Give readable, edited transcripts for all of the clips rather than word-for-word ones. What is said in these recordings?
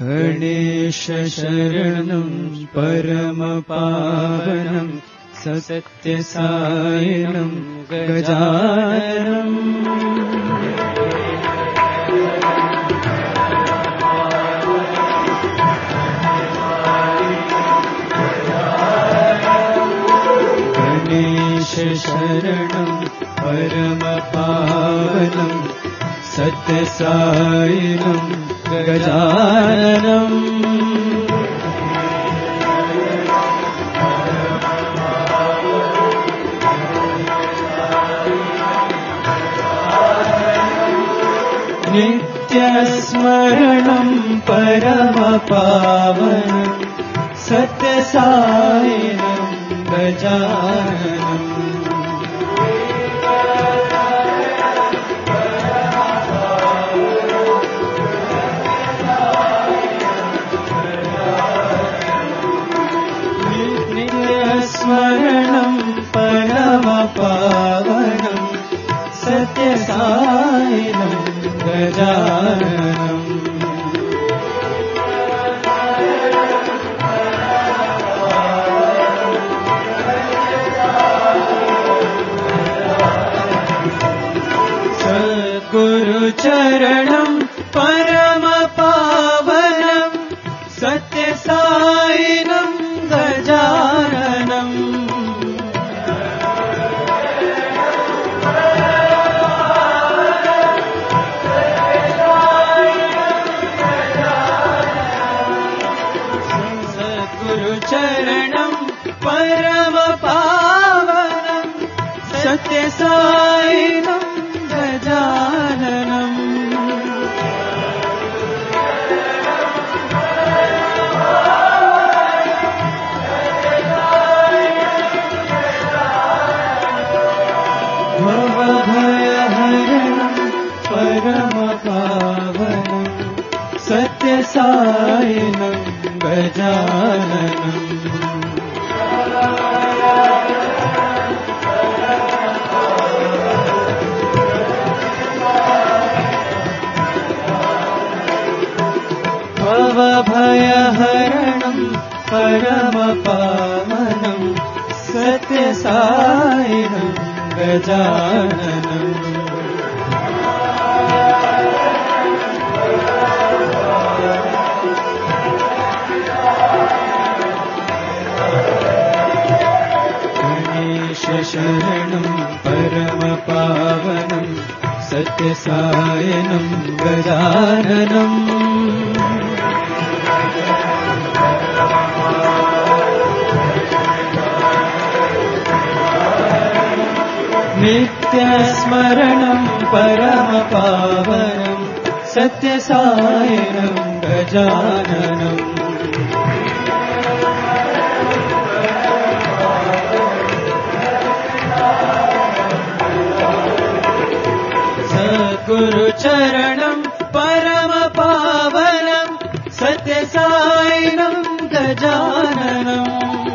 गणेश शरणं परमपावनं सत्यसायिनं गजाननम् गणेश शरणं परमपावनं सत्यसायिनं गजाननम् नित्यस्मरणं परमपावनं सत्यसायिनं गजाननम् नित्यस्मरणं परमपावनं सत्यसायिनं गजाननम् सद्गुरुचरणं परमपावनं सत्यसायिनं गजाननम् सद्गुरुचरणं परमपावनं सत्यसायिनं गजाननम् भवभयहरणं परमपावनं सत्यसायिनं गजाननम् भवभयहरणं परमपावनं सत्यसायिनं गजाननम् गणेश शरणं परमपावनं सत्यसायिनं गजाननम् नित्यस्मरणं परमपावनं सत्यसायिनं गजाननम् सद्गुरुचरणं परमपावनं सत्यसायिनं गजाननम्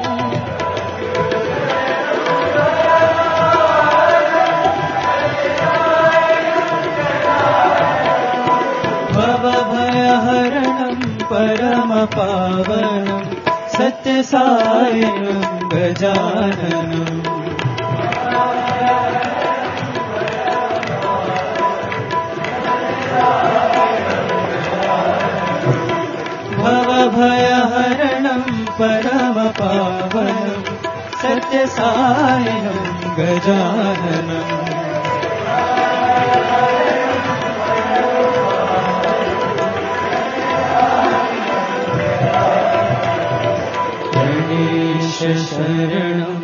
भवभयहरणं परमपावनं सत्यसायिनं गजाननम् भवभयहरणं परमपावनं सत्यसायिनं गजाननम् गणेश शरणं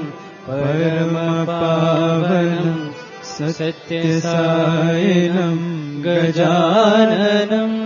परमपावनं सत्यसायिनं गजाननम्